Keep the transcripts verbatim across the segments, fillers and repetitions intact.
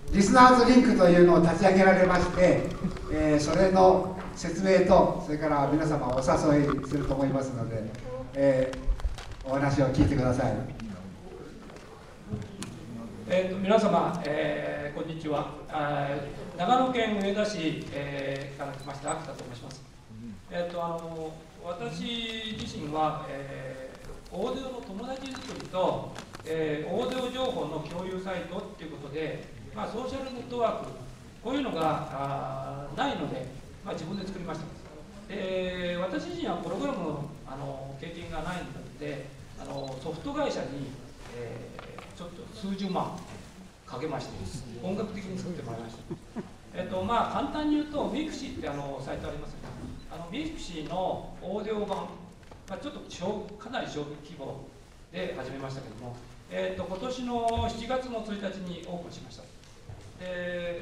リスナーズリンクというのを立ち上げられまして、えー、それの説明と、それから皆様お誘いすると思いますので、えー、お話を聞いてください。 えー、と皆様、えー、こんにちは。長野県上田市、えー、から来ました秋田と申します。えー、とあの私自身は、えー、オーディオの友達作りと、えー、オーディオ情報の共有サイトということで、まあ、ソーシャルネットワーク、こういうのがあないので、まあ、自分で作りました。で私自身はプログラムの、あの経験がないので、あのソフト会社に、えーちょっと数十万かけまして、本格的に作ってもらいました。えっとまあ簡単に言うと、ミクシーってあのサイトありますね。あのミクシーのオーディオ版、まあ、ちょっと小かなり小規模で始めましたけども、えっと今年のしちがつのついたちにオープンしました。で、え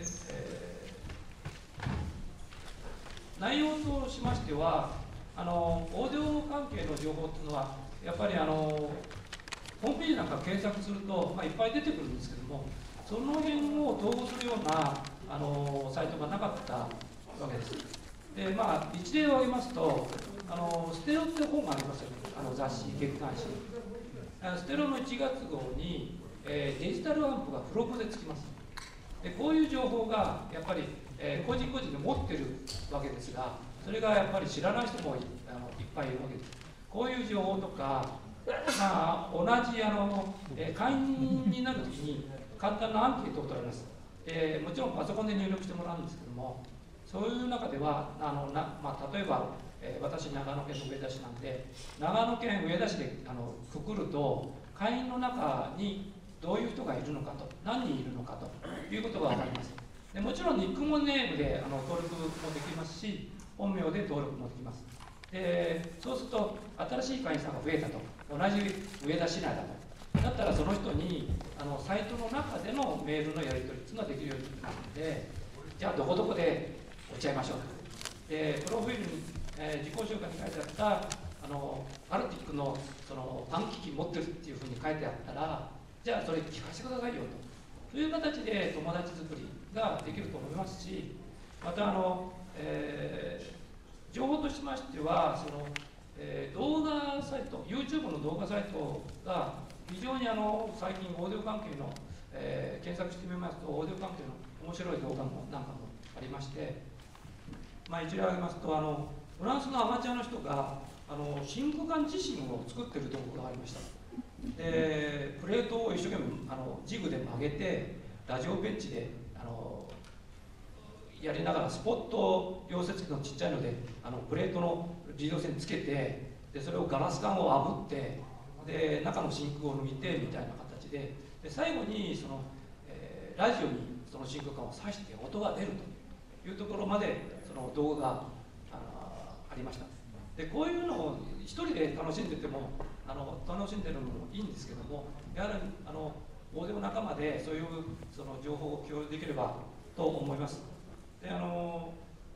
ー、内容としましては、あのオーディオ関係の情報っていうのは、やっぱりあのホームページなんか検索すると、まあ、いっぱい出てくるんですけども、その辺を統合するようなあのサイトがなかったわけです。で、まあ、一例を挙げますと、あのステロって本がありますよね、あの雑誌、月刊誌。ステロのいちがつ号に、えー、デジタルアンプが付録でつきます。で、こういう情報がやっぱり、えー、個人個人で持ってるわけですが、それがやっぱり知らない人も い, あのいっぱいいるわけです。こういう情報とか、まあ、同じあの、えー、会員になるときに簡単なアンケートを取られます、えー、もちろんパソコンで入力してもらうんですけども、そういう中ではあのな、まあ、例えば、えー、私長野県の上田市なんで、長野県上田市であのくくると会員の中にどういう人がいるのかと、何人いるのかということが分かります。でもちろんニックネームであの登録もできますし、本名で登録もできます。でそうすると新しい会員さんが増えたと、同じ上田市内だと、だったらその人にあのサイトの中でのメールのやり取りっていうのができるようになるので、じゃあどこどこで落ち合いましょうと。でプロフィールに、えー、自己紹介に書いてあったあのアルティックのその暗記機持ってるっていうふうに書いてあったら、じゃあそれ聞かせてくださいよと、という形で友達作りができると思いますし、またあの、えー情報としましては、その、えー、動画サイト、YouTube の動画サイトが非常にあの最近オーディオ関係の、えー、検索してみますと、オーディオ関係の面白い動画もなんかもありまして、まあ、一例挙げますと、あのフランスのアマチュアの人があの真空管自身を作っている動画がありました。でプレートを一生懸命あのジグで曲げて、ラジオベンチであのやりながら、スポット溶接機のちっちゃいのであのプレートの自動線つけて、でそれをガラス管を炙って、で中の真空を抜いてみたいな形で、で最後にその、えー、ラジオにその真空管を挿して音が出るというところまでその動画が あ, ありました。でこういうのを一人で楽しんでてもあの楽しんでるのもいいんですけども、やはりあのオーディオ仲間でそういうその情報を共有できればと思います。であの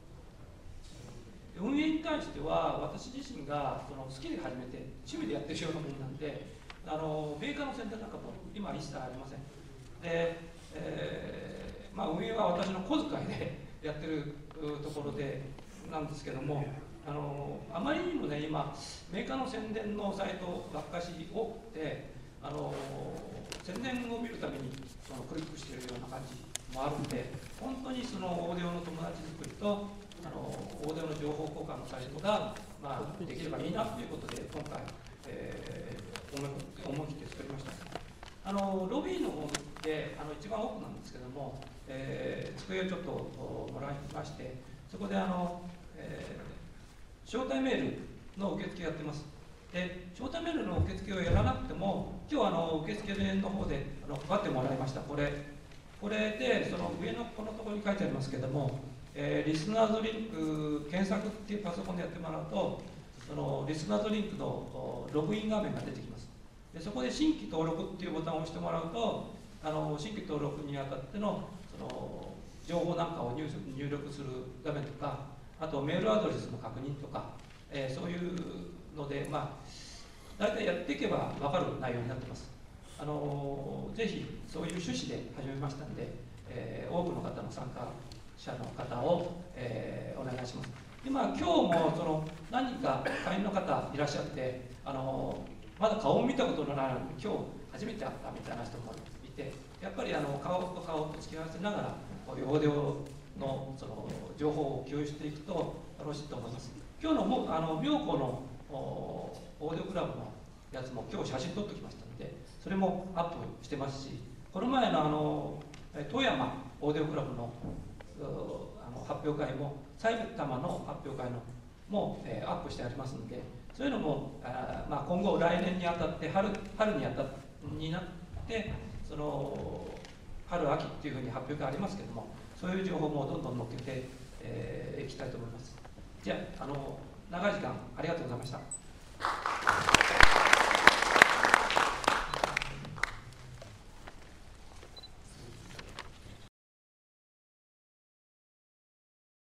運営に関しては、私自身がその好きで始めて趣味でやってるようなものなんで、あのメーカーの宣伝なんかも今一切ありません。で、えーまあ、運営は私の小遣いでやってるところでなんですけども、あのあまりにもね、今メーカーの宣伝のサイトばっかし多くて、あの宣伝を見るためにそのクリックしているような感じもあるので、本当にそのオーディオの友達作りとあのオーディオの情報交換のサイトが、まあ、できればいいなということで今回、えー、思い思い切って作りました。あのロビーの方であの一番奥なんですけども、えー、机をちょっともらいまして、そこであの、えー、招待メールの受付やってます。で招待メールの受付をやらなくても、今日あの受付の方であの配ってもらいました。これこれでその上のこのところに書いてありますけども、えー、リスナーズリンク検索っていうパソコンでやってもらうと、そのリスナーズリンクのログイン画面が出てきます。でそこで新規登録っていうボタンを押してもらうと、あの新規登録にあたってのその情報なんかを 入, 入力する画面とか、あとメールアドレスの確認とか、えー、そういうので、まあ、大体やっていけば分かる内容になってます。あのぜひそういう趣旨で始めましたので、えーー、多くの方の参加者の方を、えー、お願いします。今、今日もその何人か会員の方いらっしゃって、あのまだ顔を見たことのないのに、今日初めて会ったみたいな人もいて、やっぱりあの顔と顔と付き合わせながら、こういうオーディオのその情報を共有していくとよろしいと思います。今日のもあの妙高のオーディオクラブのやつも今日写真撮ってきましたので、それもアップしてますし、この前のあの富山オーディオクラブのあの発表会も、埼玉の発表会のも、えー、アップしてありますので、そういうのもあ、まあ、今後来年にあたって春春にあたになってその春秋っていうふうに発表会ありますけども、そういう情報もどんどん載っけてい、えー、きたいと思います。じゃあ、あの長い時間ありがとうございました。